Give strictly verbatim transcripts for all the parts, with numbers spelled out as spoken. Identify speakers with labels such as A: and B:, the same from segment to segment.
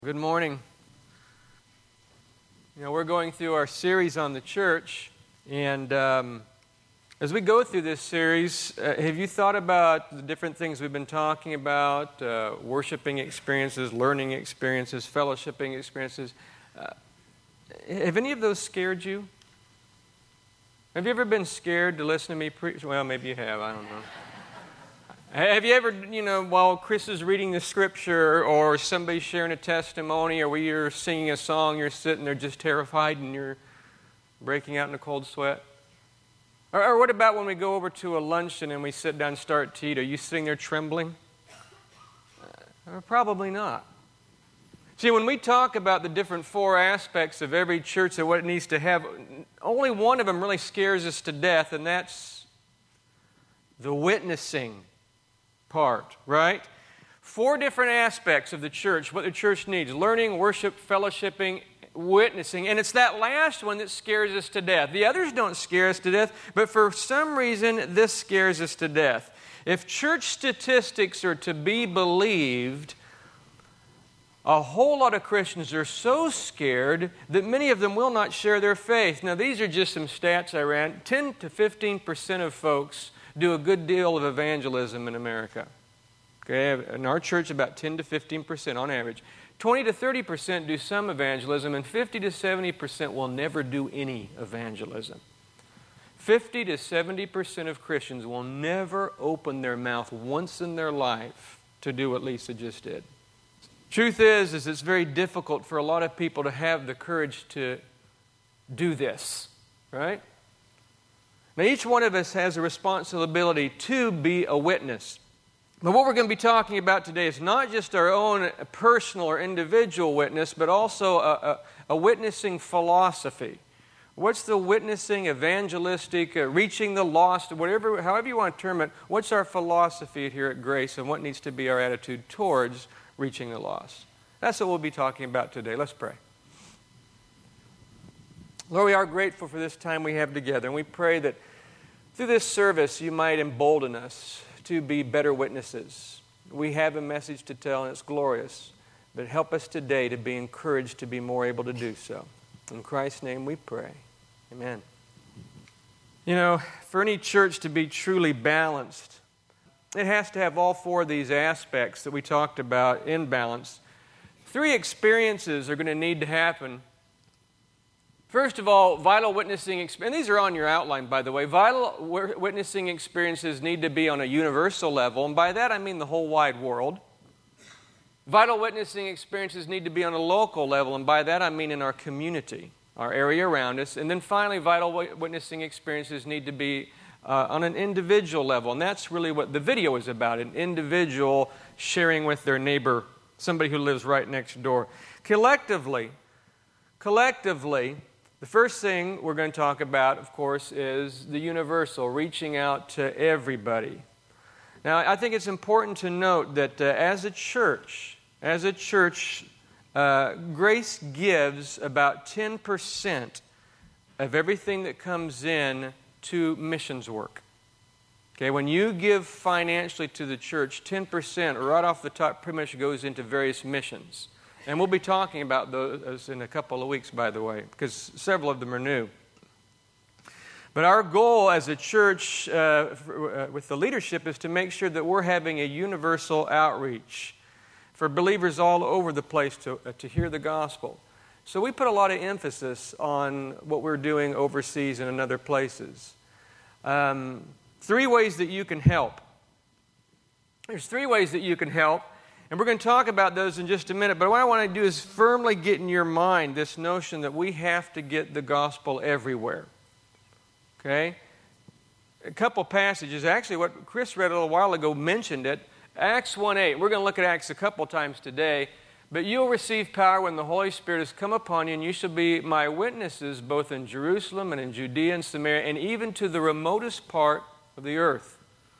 A: Good morning. You know, we're going through our series on the church, and um, as we go through this series, uh, have you thought about the different things we've been talking about, uh, worshiping experiences, learning experiences, fellowshipping experiences? Uh, have any of those scared you? Have you ever been scared to listen to me preach? Well, maybe you have, I don't know. Have you ever, you know, while Chris is reading the scripture or somebody's sharing a testimony or when you're singing a song, you're sitting there just terrified and you're breaking out in a cold sweat? Or, or what about when we go over to a luncheon and we sit down and start to eat? Are you sitting there trembling? Uh, probably not. See, when we talk about the different four aspects of every church and what it needs to have, only one of them really scares us to death, and that's the witnessing part, right? Four different aspects of the church, what the church needs: learning, worship, fellowshipping, witnessing. And it's that last one that scares us to death. The others don't scare us to death, but for some reason, this scares us to death. If church statistics are to be believed, a whole lot of Christians are so scared that many of them will not share their faith. Now, these are just some stats I ran. ten to fifteen percent of folks do a good deal of evangelism in America. Okay, in our church, about ten to fifteen percent on average. twenty to thirty percent do some evangelism, and fifty to seventy percent will never do any evangelism. fifty to seventy percent of Christians will never open their mouth once in their life to do what Lisa just did. Truth is, is it's very difficult for a lot of people to have the courage to do this, right? Now, each one of us has a responsibility to be a witness. But what we're going to be talking about today is not just our own personal or individual witness, but also a, a, a witnessing philosophy. What's the witnessing, evangelistic, uh, reaching the lost, whatever, however you want to term it, what's our philosophy here at Grace, and what needs to be our attitude towards reaching the lost? That's what we'll be talking about today. Let's pray. Lord, we are grateful for this time we have together, and we pray that through this service you might embolden us to be better witnesses. We have a message to tell, and it's glorious, but help us today to be encouraged to be more able to do so. In Christ's name we pray. Amen. You know, for any church to be truly balanced, it has to have all four of these aspects that we talked about in balance. Three experiences are going to need to happen. First of all, vital witnessing experiences, and these are on your outline, by the way. Vital witnessing experiences need to be on a universal level, and by that I mean the whole wide world. Vital witnessing experiences need to be on a local level, and by that I mean in our community, our area around us. And then finally, vital witnessing experiences need to be uh, on an individual level, and that's really what the video is about, an individual sharing with their neighbor, somebody who lives right next door. Collectively, collectively, the first thing we're going to talk about, of course, is the universal, reaching out to everybody. Now, I think it's important to note that uh, as a church, as a church, uh, Grace gives about ten percent of everything that comes in to missions work. Okay, when you give financially to the church, ten percent right off the top pretty much goes into various missions. And we'll be talking about those in a couple of weeks, by the way, because several of them are new. But our goal as a church uh, for, uh, with the leadership is to make sure that we're having a universal outreach for believers all over the place to, uh, to hear the gospel. So we put a lot of emphasis on what we're doing overseas and in other places. Um, three ways that you can help. There's three ways that you can help. And we're going to talk about those in just a minute, but what I want to do is firmly get in your mind this notion that we have to get the gospel everywhere. Okay? A couple passages, actually what Chris read a little while ago mentioned it. Acts one eight, we're going to look at Acts a couple times today. But you'll receive power when the Holy Spirit has come upon you, and you shall be my witnesses both in Jerusalem and in Judea and Samaria, and even to the remotest part of the earth.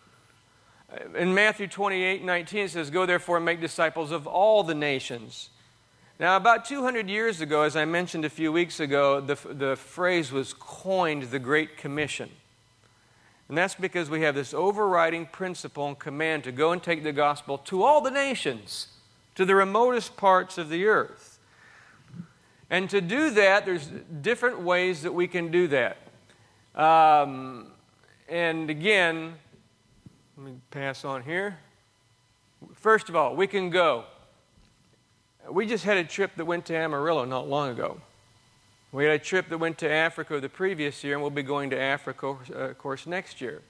A: In Matthew twenty-eight nineteen, it says, "Go therefore and make disciples of all the nations." Now, about two hundred years ago, as I mentioned a few weeks ago, the, the phrase was coined the Great Commission. And that's because we have this overriding principle and command to go and take the gospel to all the nations. to the remotest parts of the earth. And to do that, there's different ways that we can do that. Um, and again, let me pass on here. First of all, we can go. We just had a trip that went to Amarillo not long ago. We had a trip that went to Africa the previous year, and we'll be going to Africa, uh, of course, next year.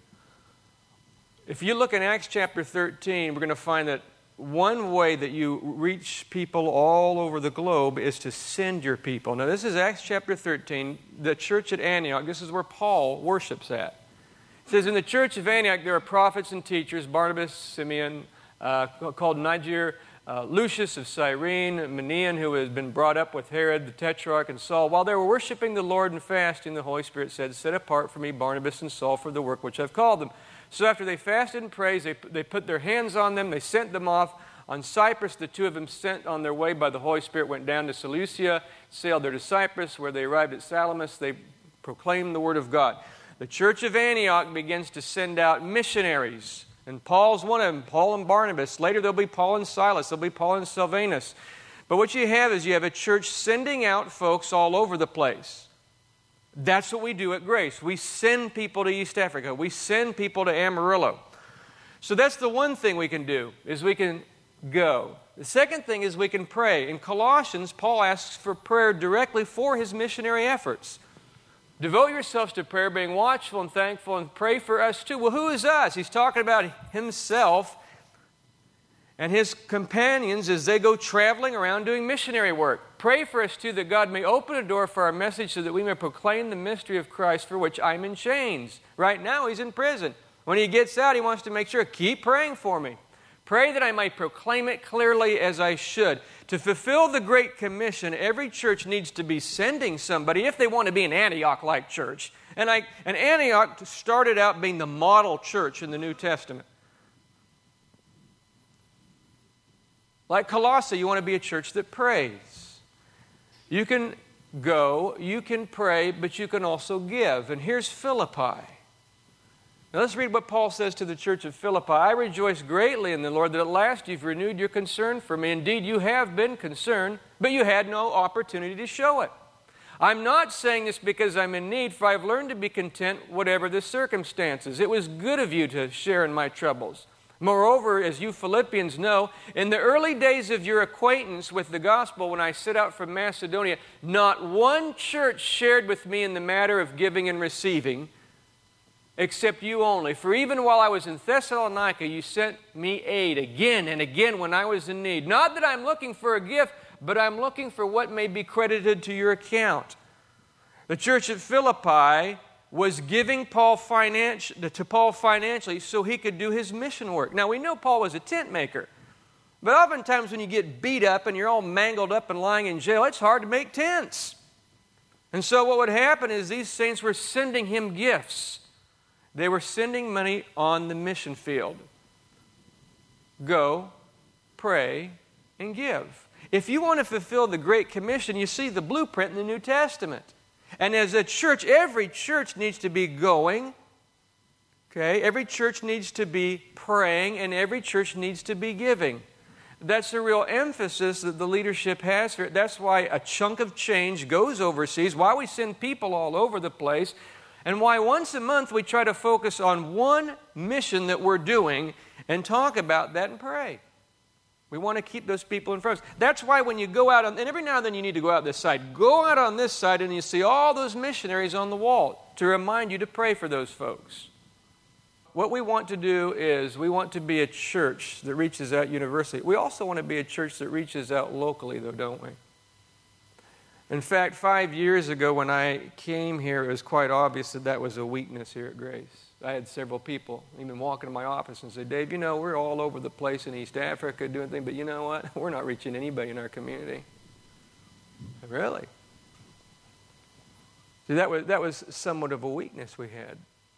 A: If you look in Acts chapter thirteen, we're going to find that one way that you reach people all over the globe is to send your people. Now, this is Acts chapter thirteen, the church at Antioch. This is where Paul worships at. It says, in the church of Antioch there are prophets and teachers, Barnabas, Simeon, uh, called Niger, uh, Lucius of Cyrene, Manaen, who has been brought up with Herod the Tetrarch, and Saul. While they were worshiping the Lord and fasting, the Holy Spirit said, set apart for me Barnabas and Saul for the work which I've called them. So after they fasted and prayed, they, they put their hands on them, they sent them off. On Cyprus, the two of them sent on their way by the Holy Spirit went down to Seleucia, sailed there to Cyprus, where they arrived at Salamis. They proclaimed the word of God. The church of Antioch begins to send out missionaries. And Paul's one of them, Paul and Barnabas. Later there'll be Paul and Silas. There'll be Paul and Silvanus. But what you have is you have a church sending out folks all over the place. That's what we do at Grace. We send people to East Africa. We send people to Amarillo. So that's the one thing we can do, is we can go. The second thing is we can pray. In Colossians, Paul asks for prayer directly for his missionary efforts. Devote yourselves to prayer, being watchful and thankful, and pray for us too. Well, who is us? He's talking about himself and his companions as they go traveling around doing missionary work. Pray for us too, that God may open a door for our message so that we may proclaim the mystery of Christ, for which I'm in chains. Right now he's in prison. When he gets out, he wants to make sure, keep praying for me. Pray that I might proclaim it clearly as I should. To fulfill the Great Commission, every church needs to be sending somebody if they want to be an Antioch-like church. And, I, and Antioch started out being the model church in the New Testament. Like Colossae, you want to be a church that prays. You can go, you can pray, but you can also give. And here's Philippi. Now let's read what Paul says to the church of Philippi. I rejoice greatly in the Lord that at last you've renewed your concern for me. Indeed, you have been concerned, but you had no opportunity to show it. I'm not saying this because I'm in need, for I've learned to be content whatever the circumstances. It was good of you to share in my troubles. Moreover, as you Philippians know, in the early days of your acquaintance with the gospel, when I set out from Macedonia, not one church shared with me in the matter of giving and receiving, except you only. For even while I was in Thessalonica, you sent me aid again and again when I was in need. Not that I'm looking for a gift, but I'm looking for what may be credited to your account. The church at Philippi was giving Paul finan- to Paul financially so he could do his mission work. Now, we know Paul was a tent maker, but oftentimes when you get beat up and you're all mangled up and lying in jail, it's hard to make tents. And so what would happen is these saints were sending him gifts. They were sending money on the mission field. Go, pray, and give. If you want to fulfill the Great Commission, you see the blueprint in the New Testament. And as a church, every church needs to be going. Okay? Every church needs to be praying, and every church needs to be giving. That's a real emphasis that the leadership has for it. That's why a chunk of change goes overseas, why we send people all over the place, and why once a month we try to focus on one mission that we're doing and talk about that and pray. We want to keep those people in front of us. That's why when you go out, on, and every now and then you need to go out this side, go out on this side and you see all those missionaries on the wall to remind you to pray for those folks. What we want to do is we want to be a church that reaches out universally. We also want to be a church that reaches out locally, though, don't we? In fact, five years ago when I came here, it was quite obvious that that was a weakness here at Grace. I had several people even walk into my office and say, Dave, you know, we're all over the place in East Africa doing things, but you know what? We're not reaching anybody in our community. Really? See, that was, that was somewhat of a weakness we had.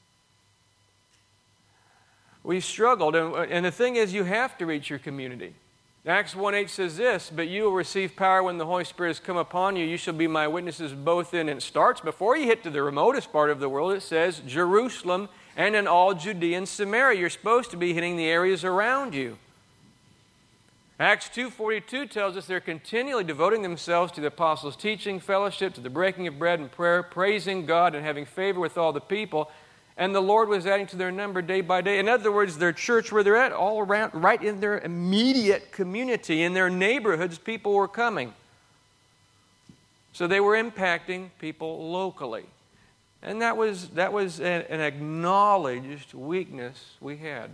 A: We struggled, and, and the thing is, you have to reach your community. Acts one eight says this, but you will receive power when the Holy Spirit has come upon you. You shall be my witnesses both in, and it starts before you hit to the remotest part of the world. It says Jerusalem and in all Judea and Samaria. You're supposed to be hitting the areas around you. Acts two forty-two tells us they're continually devoting themselves to the apostles' teaching, fellowship, to the breaking of bread and prayer, praising God and having favor with all the people. And the Lord was adding to their number day by day. In other words, their church where they're at, all around, right in their immediate community, in their neighborhoods, people were coming. So they were impacting people locally. And that was, that was an, an acknowledged weakness we had.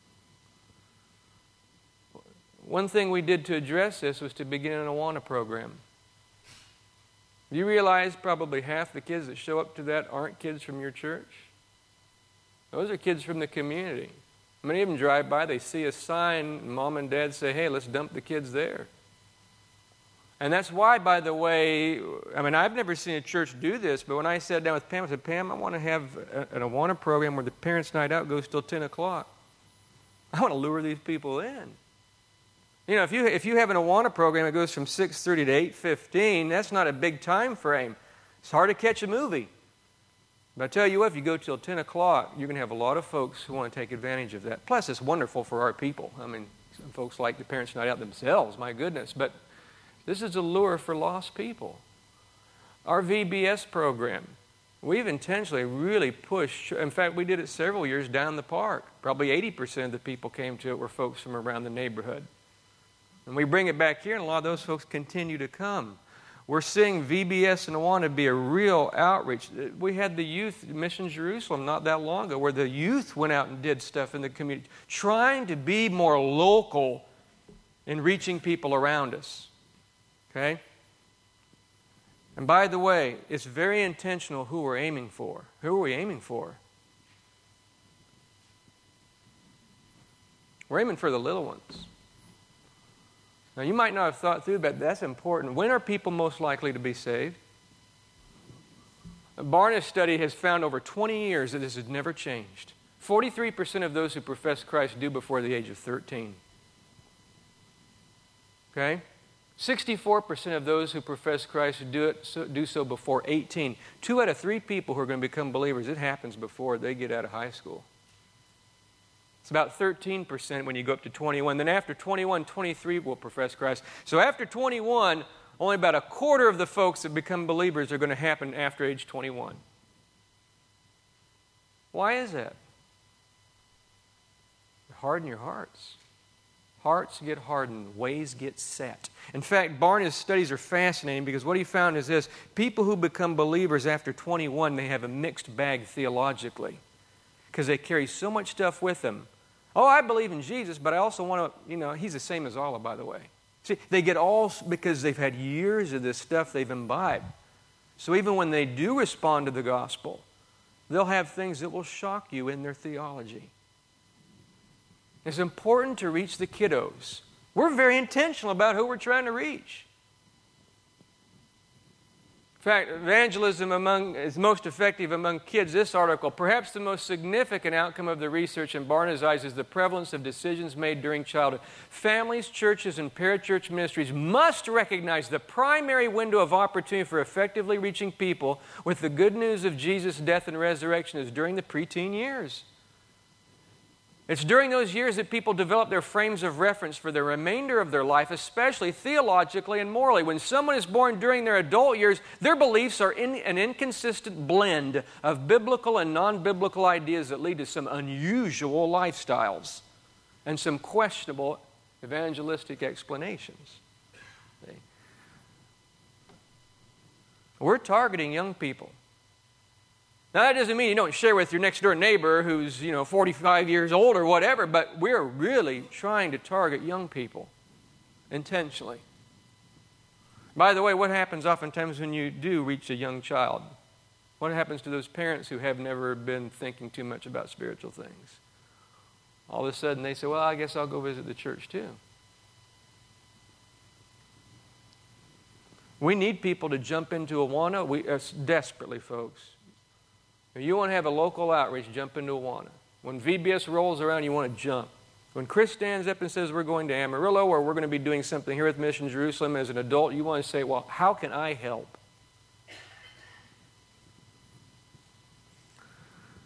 A: One thing we did to address this was to begin an Awana program. You realize probably half the kids that show up to that aren't kids from your church? Those are kids from the community. Many of them drive by, they see a sign, and mom and dad say, hey, let's dump the kids there. And that's why, by the way, I mean, I've never seen a church do this, but when I sat down with Pam, I said, Pam, I want to have an Awana program where the parents' night out goes till ten o'clock. I want to lure these people in. You know, if you if you have an Awana program that goes from six thirty to eight fifteen, that's not a big time frame. It's hard to catch a movie. But I tell you what, if you go till ten o'clock, you're going to have a lot of folks who want to take advantage of that. Plus, it's wonderful for our people. I mean, some folks like the parents' night out themselves, my goodness. But this is a lure for lost people. Our V B S program, we've intentionally really pushed. In fact, we did it several years down the park. Probably eighty percent of the people came to it were folks from around the neighborhood. And we bring it back here, and a lot of those folks continue to come. We're seeing V B S and Awana be a real outreach. We had the youth Mission Jerusalem not that long ago where the youth went out and did stuff in the community, trying to be more local in reaching people around us. Okay? And by the way, it's very intentional who we're aiming for. Who are we aiming for? We're aiming for the little ones. Now, you might not have thought through, but that's important. When are people most likely to be saved? A Barna study has found over twenty years that this has never changed. forty-three percent of those who profess Christ do before the age of thirteen. Okay? sixty-four percent of those who profess Christ do, it, so, do so before eighteen. Two out of three people who are going to become believers, it happens before they get out of high school. It's about thirteen percent when you go up to twenty-one. Then after twenty-one, twenty-three will profess Christ. So after twenty-one, only about a quarter of the folks that become believers are going to happen after age twenty-one. Why is that? Harden your hearts. Hearts get hardened. Ways get set. In fact, Barna's studies are fascinating because what he found is this. People who become believers after twenty-one, they have a mixed bag theologically because they carry so much stuff with them. Oh, I believe in Jesus, but I also want to, you know, he's the same as Allah, by the way. See, they get all because they've had years of this stuff they've imbibed. So even when they do respond to the gospel, they'll have things that will shock you in their theology. It's important to reach the kiddos. We're very intentional about who we're trying to reach. In fact, evangelism among, is most effective among kids. This article, perhaps the most significant outcome of the research in Barna's eyes is the prevalence of decisions made during childhood. Families, churches, and parachurch ministries must recognize the primary window of opportunity for effectively reaching people with the good news of Jesus' death and resurrection is during the preteen years. It's during those years that people develop their frames of reference for the remainder of their life, especially theologically and morally. When someone is born during their adult years, their beliefs are in an inconsistent blend of biblical and non-biblical ideas that lead to some unusual lifestyles and some questionable evangelistic explanations. See? We're targeting young people. Now, that doesn't mean you don't share with your next-door neighbor who's, you know, forty-five years old or whatever, but we're really trying to target young people intentionally. By the way, what happens oftentimes when you do reach a young child? What happens to those parents who have never been thinking too much about spiritual things? All of a sudden they say, well, I guess I'll go visit the church too. We need people to jump into Awana. We, uh, desperately, folks. If you want to have a local outreach, jump into Awana. When V B S rolls around, you want to jump. When Chris stands up and says we're going to Amarillo or we're going to be doing something here with Mission Jerusalem as an adult, you want to say, well, how can I help?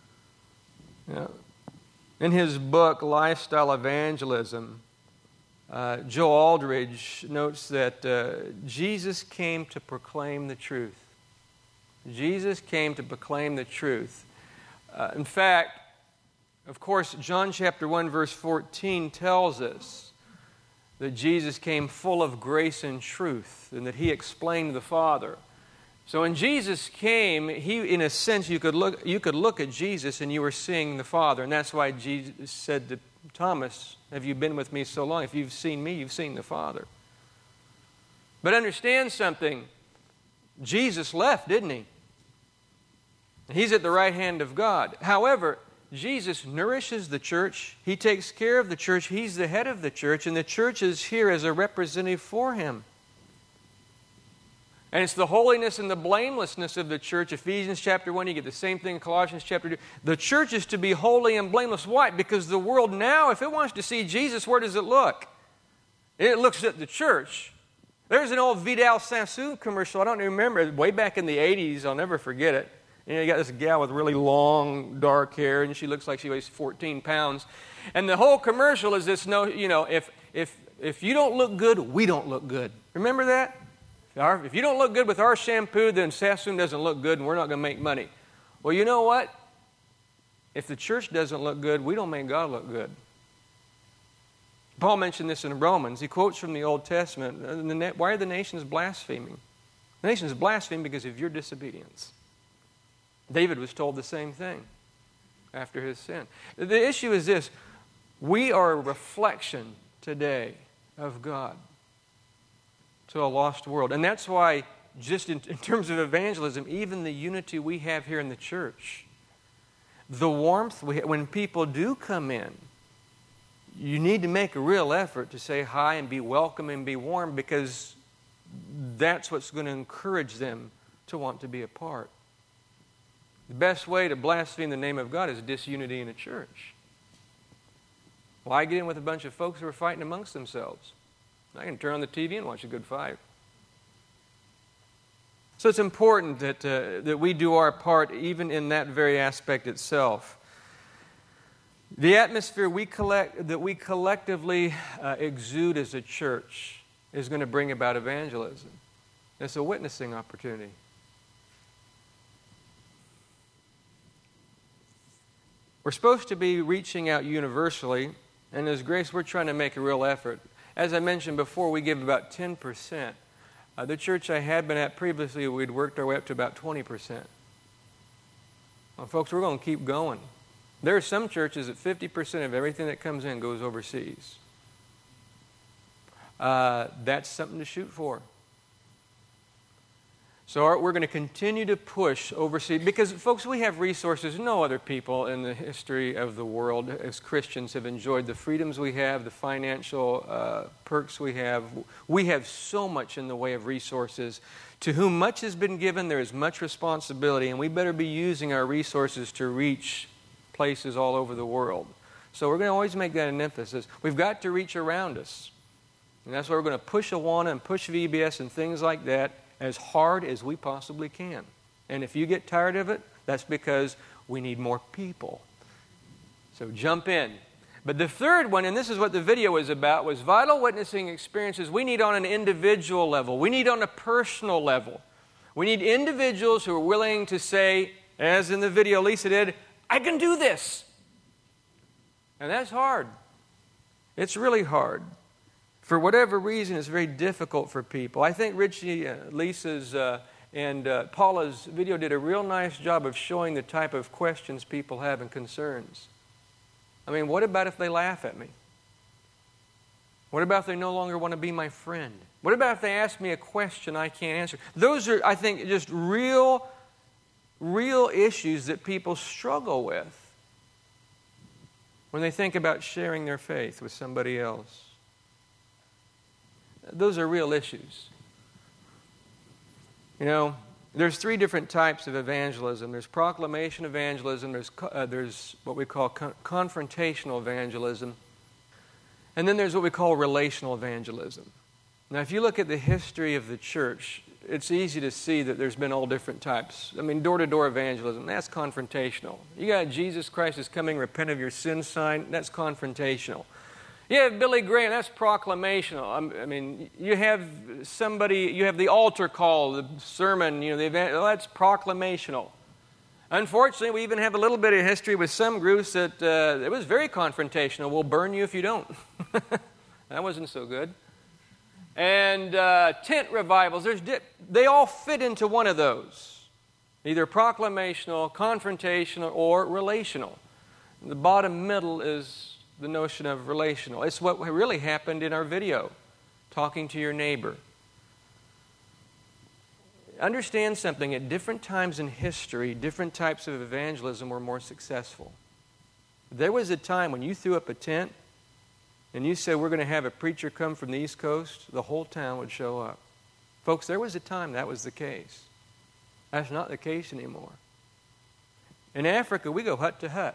A: Yeah. In his book, Lifestyle Evangelism, Uh, Joe Aldridge notes that uh, Jesus came to proclaim the truth. Jesus came to proclaim the truth. Uh, in fact, of course, John chapter one, verse fourteen tells us that Jesus came full of grace and truth, and that He explained the Father. So when Jesus came, He, in a sense, you could look, you could look at Jesus and you were seeing the Father. And that's why Jesus said to Thomas, have you been with me so long? If you've seen me, you've seen the Father. But understand something. Jesus left, didn't He? He's at the right hand of God. However, Jesus nourishes the church. He takes care of the church. He's the head of the church, and the church is here as a representative for Him. And it's the holiness and the blamelessness of the church. Ephesians chapter one, you get the same thing in Colossians chapter two. The church is to be holy and blameless. Why? Because the world now, if it wants to see Jesus, where does it look? It looks at the church. There's an old Vidal Sassoon commercial. I don't remember. Way back in the eighties, I'll never forget it. You know, you got this gal with really long, dark hair, and she looks like she weighs fourteen pounds. And the whole commercial is this, no, you know, if, if, if you don't look good, we don't look good. Remember that? Our, if you don't look good with our shampoo, then Sassoon doesn't look good and we're not going to make money. Well, you know what? If the church doesn't look good, we don't make God look good. Paul mentioned this in Romans. He quotes from the Old Testament. Why are the nations blaspheming? The nations blaspheme because of your disobedience. David was told the same thing after his sin. The issue is this. We are a reflection today of God to a lost world. And that's why, just in, in terms of evangelism, even the unity we have here in the church, the warmth we have, when people do come in, you need to make a real effort to say hi and be welcome and be warm, because that's what's going to encourage them to want to be a part. The best way to blaspheme the name of God is disunity in a church. Why get in with a bunch of folks who are fighting amongst themselves? I can turn on the T V and watch a good fight. So it's important that, uh, that we do our part even in that very aspect itself. The atmosphere we collect, that we collectively uh, exude as a church is going to bring about evangelism. It's a witnessing opportunity. We're supposed to be reaching out universally, and as Grace, we're trying to make a real effort. As I mentioned before, we give about ten percent. Uh, the church I had been at previously, we'd worked our way up to about twenty percent. Well, folks, we're going to keep going. There are some churches that fifty percent of everything that comes in goes overseas. Uh, that's something to shoot for. So our, we're going to continue to push overseas, because, folks, we have resources. No other people in the history of the world as Christians have enjoyed the freedoms we have, the financial uh, perks we have. We have so much in the way of resources. To whom much has been given, there is much responsibility, and we better be using our resources to reach places all over the world. So we're going to always make that an emphasis. We've got to reach around us. And that's why we're going to push Awana and push V B S and things like that as hard as we possibly can. And if you get tired of it, that's because we need more people. So jump in. But the third one, and this is what the video was about, was vital witnessing experiences we need on an individual level. We need on a personal level. We need individuals who are willing to say, as in the video Lisa did, I can do this. And that's hard. It's really hard. For whatever reason, it's very difficult for people. I think Richie, uh, Lisa's, uh, and uh, Paula's video did a real nice job of showing the type of questions people have and concerns. I mean, what about if they laugh at me? What about if they no longer want to be my friend? What about if they ask me a question I can't answer? Those are, I think, just real, real issues that people struggle with when they think about sharing their faith with somebody else. Those are real issues. You know, there's three different types of evangelism. There's proclamation evangelism, there's, uh, there's what we call con- confrontational evangelism, and then there's what we call relational evangelism. Now, if you look at the history of the church, it's easy to see that there's been all different types. I mean, door-to-door evangelism, that's confrontational. You got Jesus Christ is coming, repent of your sin sign, that's confrontational. You have Billy Graham, that's proclamational. I mean, you have somebody, you have the altar call, the sermon, you know, the event, well, that's proclamational. Unfortunately, we even have a little bit of history with some groups that uh, it was very confrontational. We'll burn you if you don't. That wasn't so good. And uh, tent revivals, there's di- they all fit into one of those. Either proclamational, confrontational, or relational. The bottom middle is the notion of relational. It's what really happened in our video, talking to your neighbor. Understand something, at different times in history, different types of evangelism were more successful. There was a time when you threw up a tent and you said, we're going to have a preacher come from the East Coast, the whole town would show up. Folks, there was a time that was the case. That's not the case anymore. In Africa, we go hut to hut.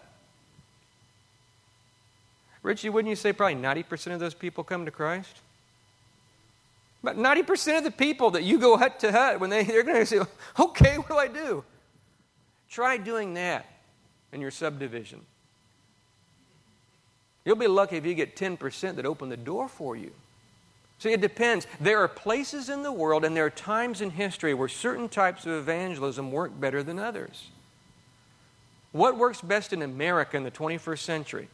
A: Richie, wouldn't you say probably ninety percent of those people come to Christ? But ninety percent of the people that you go hut to hut, when they, they're going to say, okay, what do I do? Try doing that in your subdivision. You'll be lucky if you get ten percent that open the door for you. See, it depends. There are places in the world and there are times in history where certain types of evangelism work better than others. What works best in America in the twenty-first century?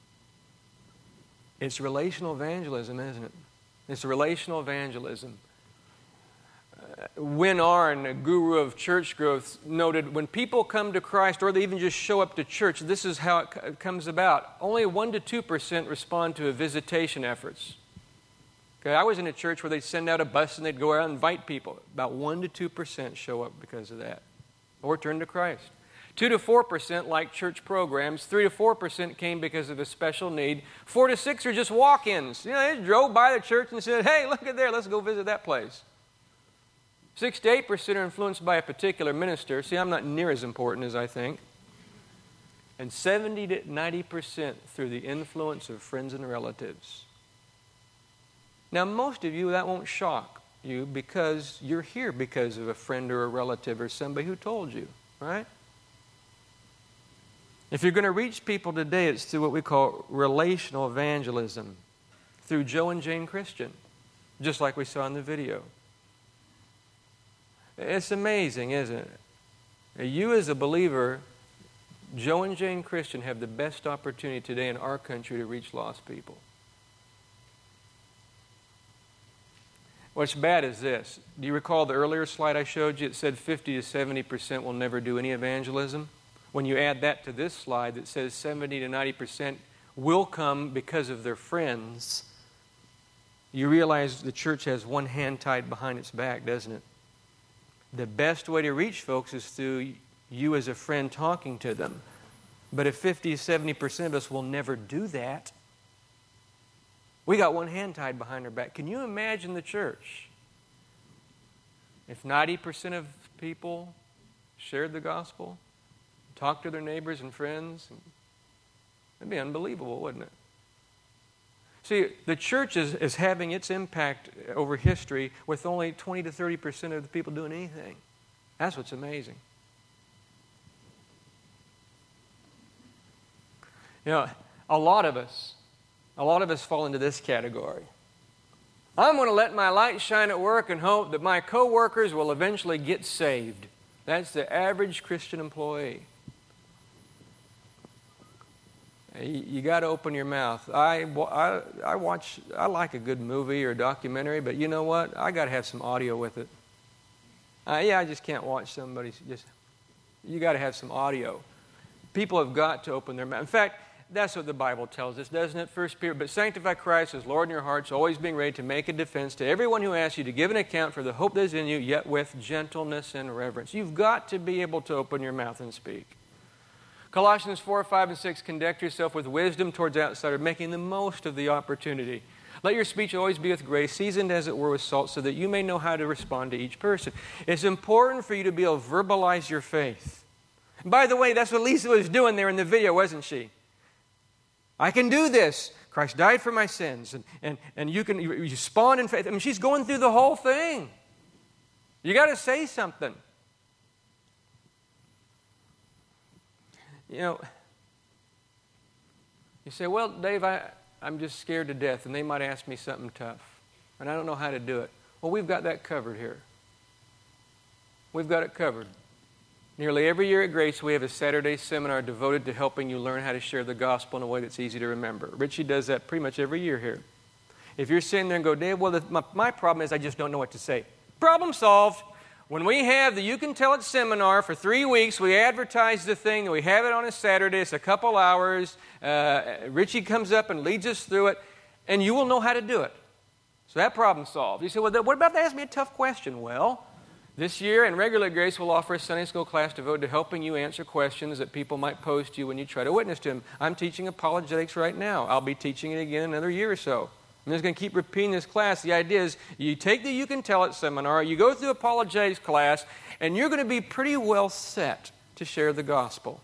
A: It's relational evangelism, isn't it? It's relational evangelism. Uh, Win Arn, a guru of church growth, noted when people come to Christ or they even just show up to church, this is how it c- comes about. Only one to two percent respond to a visitation efforts. Okay, I was in a church where they'd send out a bus and they'd go out and invite people. About one to two percent show up because of that or turn to Christ. two to four percent like church programs. three to four percent came because of a special need. four to six are just walk-ins. You know, they drove by the church and said, hey, look at there, let's go visit that place. six to eight percent are influenced by a particular minister. See, I'm not near as important as I think. And seventy to ninety percent through the influence of friends and relatives. Now, most of you, that won't shock you because you're here because of a friend or a relative or somebody who told you, right? If you're going to reach people today, it's through what we call relational evangelism, through Joe and Jane Christian, just like we saw in the video. It's amazing, isn't it? You as a believer, Joe and Jane Christian have the best opportunity today in our country to reach lost people. What's bad is this. Do you recall the earlier slide I showed you? It said fifty to seventy percent will never do any evangelism. When you add that to this slide that says seventy to ninety percent will come because of their friends, you realize the church has one hand tied behind its back, doesn't it? The best way to reach folks is through you as a friend talking to them. But if fifty to seventy percent of us will never do that, we got one hand tied behind our back. Can you imagine the church if ninety percent of people shared the gospel? Talk to their neighbors and friends? It'd be unbelievable, wouldn't it? See, the church is, is having its impact over history with only twenty to thirty percent of the people doing anything. That's what's amazing. You know, a lot of us, a lot of us fall into this category. I'm going to let my light shine at work and hope that my coworkers will eventually get saved. That's the average Christian employee. You, you got to open your mouth. I, I, I watch, I like a good movie or a documentary, but you know what? I got to have some audio with it. Uh, yeah, I just can't watch somebody. Just, you got to have some audio. People have got to open their mouth. In fact, that's what the Bible tells us, doesn't it? First Peter, but sanctify Christ as Lord in your hearts, always being ready to make a defense to everyone who asks you to give an account for the hope that is in you, yet with gentleness and reverence. You've got to be able to open your mouth and speak. Colossians four, five, and six, conduct yourself with wisdom towards outsiders, making the most of the opportunity. Let your speech always be with grace, seasoned as it were with salt, so that you may know how to respond to each person. It's important for you to be able to verbalize your faith. And by the way, that's what Lisa was doing there in the video, wasn't she? I can do this. Christ died for my sins. And, and, and you can you respond in faith. I mean, she's going through the whole thing. You got to say something. You know, you say, well, Dave, I, I'm just scared to death, and they might ask me something tough, and I don't know how to do it. Well, we've got that covered here. We've got it covered. Nearly every year at Grace, we have a Saturday seminar devoted to helping you learn how to share the gospel in a way that's easy to remember. Richie does that pretty much every year here. If you're sitting there and go, Dave, well, the, my, my problem is I just don't know what to say. Problem solved. When we have the You Can Tell It seminar for three weeks, we advertise the thing. We have it on a Saturday. It's a couple hours. Uh, Richie comes up and leads us through it, and you will know how to do it. So that problem solved. You say, well, what about that? Ask me a tough question. Well, this year in Regular Grace, we'll offer a Sunday school class devoted to helping you answer questions that people might pose to you when you try to witness to them. I'm teaching apologetics right now. I'll be teaching it again in another year or so. I'm just going to keep repeating this class. The idea is you take the You Can Tell It seminar, you go through apologetics class, and you're going to be pretty well set to share the gospel.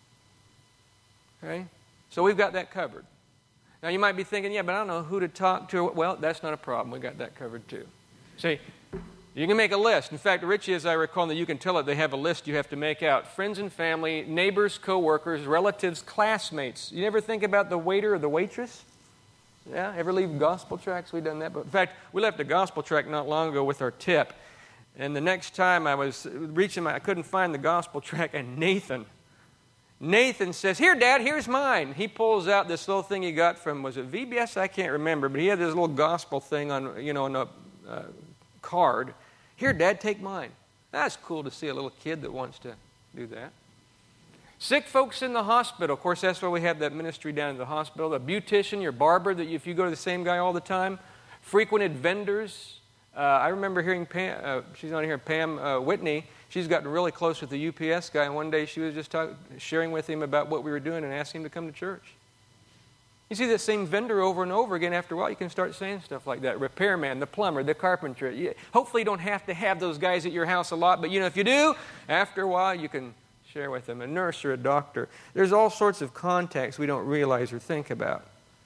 A: Okay? So we've got that covered. Now you might be thinking, yeah, but I don't know who to talk to. Well, that's not a problem. We've got that covered too. See, you can make a list. In fact, Richie, as I recall, in the You Can Tell It, they have a list you have to make out. Friends and family, neighbors, co-workers, relatives, classmates. You never think about the waiter or the waitress? Yeah, ever leave gospel tracts? We've done that. But in fact, we left a gospel tract not long ago with our tip. And the next time I was reaching my, I couldn't find the gospel tract, and Nathan, Nathan says, here, Dad, here's mine. He pulls out this little thing he got from, was it V B S? I can't remember, but he had this little gospel thing on, you know, on a uh, card. Here, Dad, take mine. That's cool to see a little kid that wants to do that. Sick folks in the hospital. Of course, that's why we have that ministry down in the hospital. The beautician, your barber, that if you go to the same guy all the time. Frequented vendors. Uh, I remember hearing Pam, uh, she's on here, Pam uh, Whitney. She's gotten really close with the U P S guy, and one day she was just talk, sharing with him about what we were doing and asking him to come to church. You see that same vendor over and over again. After a while, you can start saying stuff like that. Repairman, the plumber, the carpenter. You, hopefully you don't have to have those guys at your house a lot, but you know, if you do, after a while you can share with them. A nurse or a doctor. There's all sorts of contacts we don't realize or think about,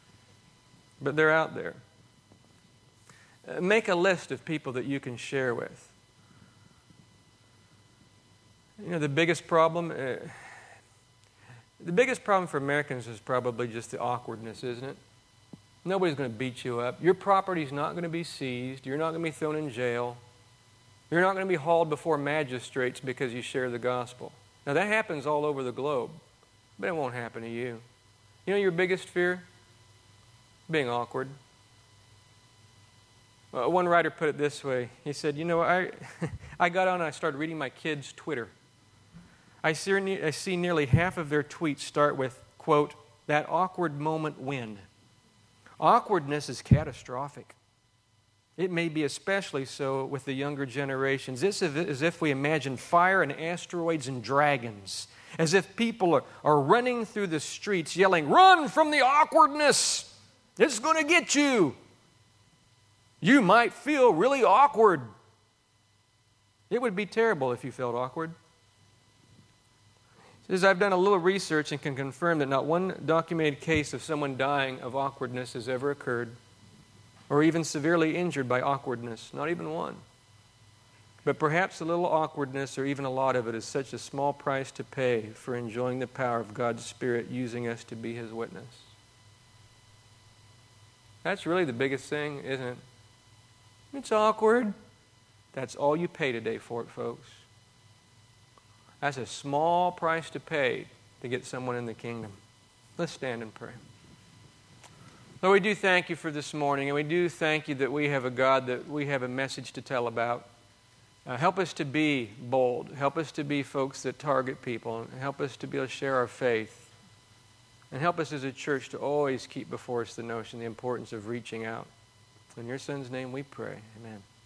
A: but they're out there. Uh, make a list of people that you can share with. You know, the biggest problem... Uh, The biggest problem for Americans is probably just the awkwardness, isn't it? Nobody's going to beat you up. Your property's not going to be seized. You're not going to be thrown in jail. You're not going to be hauled before magistrates because you share the gospel. Now, that happens all over the globe, but it won't happen to you. You know your biggest fear? Being awkward. Well, one writer put it this way. He said, you know, I, I got on and I started reading my kids' Twitter. I see, I see nearly half of their tweets start with, quote, that awkward moment when. Awkwardness is catastrophic. It may be especially so with the younger generations. It's as if we imagine fire and asteroids and dragons, as if people are, are running through the streets yelling, run from the awkwardness. It's going to get you. You might feel really awkward. It would be terrible if you felt awkward. Says, I've done a little research and can confirm that not one documented case of someone dying of awkwardness has ever occurred, or even severely injured by awkwardness, not even one. But perhaps a little awkwardness, or even a lot of it, is such a small price to pay for enjoying the power of God's Spirit using us to be His witness. That's really the biggest thing, isn't it? It's awkward. That's all you pay today for it, folks. That's a small price to pay to get someone in the kingdom. Let's stand and pray. Lord, we do thank you for this morning, and we do thank you that we have a God that we have a message to tell about. Uh, help us to be bold. Help us to be folks that target people. And help us to be able to share our faith. And help us as a church to always keep before us the notion, the importance of reaching out. In your Son's name we pray. Amen.